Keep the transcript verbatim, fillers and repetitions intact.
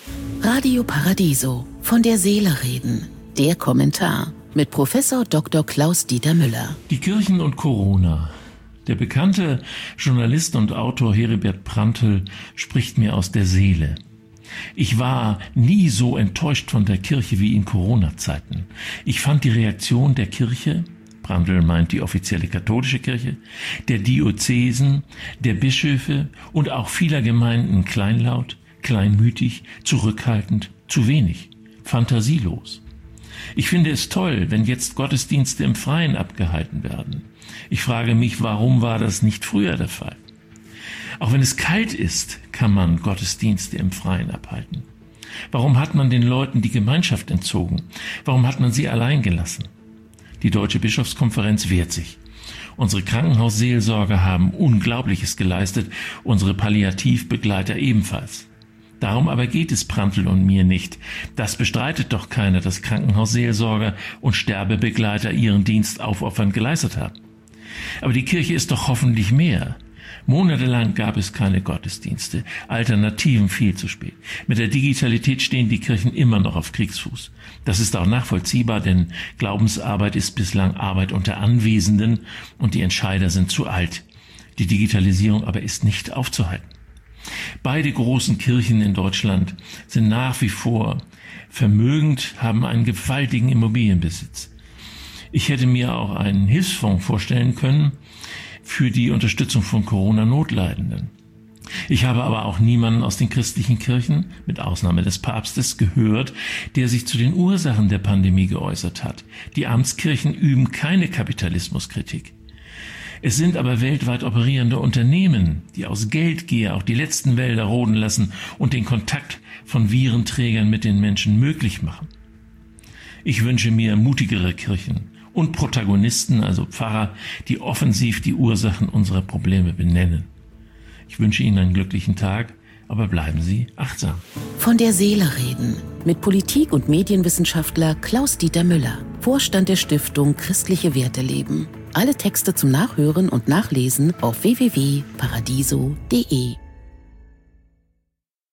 Radio Paradiso, von der Seele reden. Der Kommentar mit Professor Doktor Klaus-Dieter Müller. Die Kirchen und Corona. Der bekannte Journalist und Autor Heribert Prantl spricht mir aus der Seele. Ich war nie so enttäuscht von der Kirche wie in Corona-Zeiten. Ich fand die Reaktion der Kirche, Prantl meint die offizielle katholische Kirche, der Diözesen, der Bischöfe und auch vieler Gemeinden kleinlaut, kleinmütig, zurückhaltend, zu wenig, fantasielos. Ich finde es toll, wenn jetzt Gottesdienste im Freien abgehalten werden. Ich frage mich, warum war das nicht früher der Fall? Auch wenn es kalt ist, kann man Gottesdienste im Freien abhalten. Warum hat man den Leuten die Gemeinschaft entzogen? Warum hat man sie allein gelassen? Die Deutsche Bischofskonferenz wehrt sich. Unsere Krankenhausseelsorger haben Unglaubliches geleistet, unsere Palliativbegleiter ebenfalls. Darum aber geht es Prantl und mir nicht. Das bestreitet doch keiner, dass Krankenhausseelsorger und Sterbebegleiter ihren Dienst aufopfernd geleistet haben. Aber die Kirche ist doch hoffentlich mehr. Monatelang gab es keine Gottesdienste, Alternativen viel zu spät. Mit der Digitalität stehen die Kirchen immer noch auf Kriegsfuß. Das ist auch nachvollziehbar, denn Glaubensarbeit ist bislang Arbeit unter Anwesenden und die Entscheider sind zu alt. Die Digitalisierung aber ist nicht aufzuhalten. Beide großen Kirchen in Deutschland sind nach wie vor vermögend, haben einen gewaltigen Immobilienbesitz. Ich hätte mir auch einen Hilfsfonds vorstellen können für die Unterstützung von Corona-Notleidenden. Ich habe aber auch niemanden aus den christlichen Kirchen, mit Ausnahme des Papstes, gehört, der sich zu den Ursachen der Pandemie geäußert hat. Die Amtskirchen üben keine Kapitalismuskritik. Es sind aber weltweit operierende Unternehmen, die aus Geldgier auch die letzten Wälder roden lassen und den Kontakt von Virenträgern mit den Menschen möglich machen. Ich wünsche mir mutigere Kirchen und Protagonisten, also Pfarrer, die offensiv die Ursachen unserer Probleme benennen. Ich wünsche Ihnen einen glücklichen Tag, aber bleiben Sie achtsam. Von der Seele reden mit Politik- und Medienwissenschaftler Klaus-Dieter Müller, Vorstand der Stiftung Christliche Werte leben. Alle Texte zum Nachhören und Nachlesen auf w w w punkt paradiso punkt de.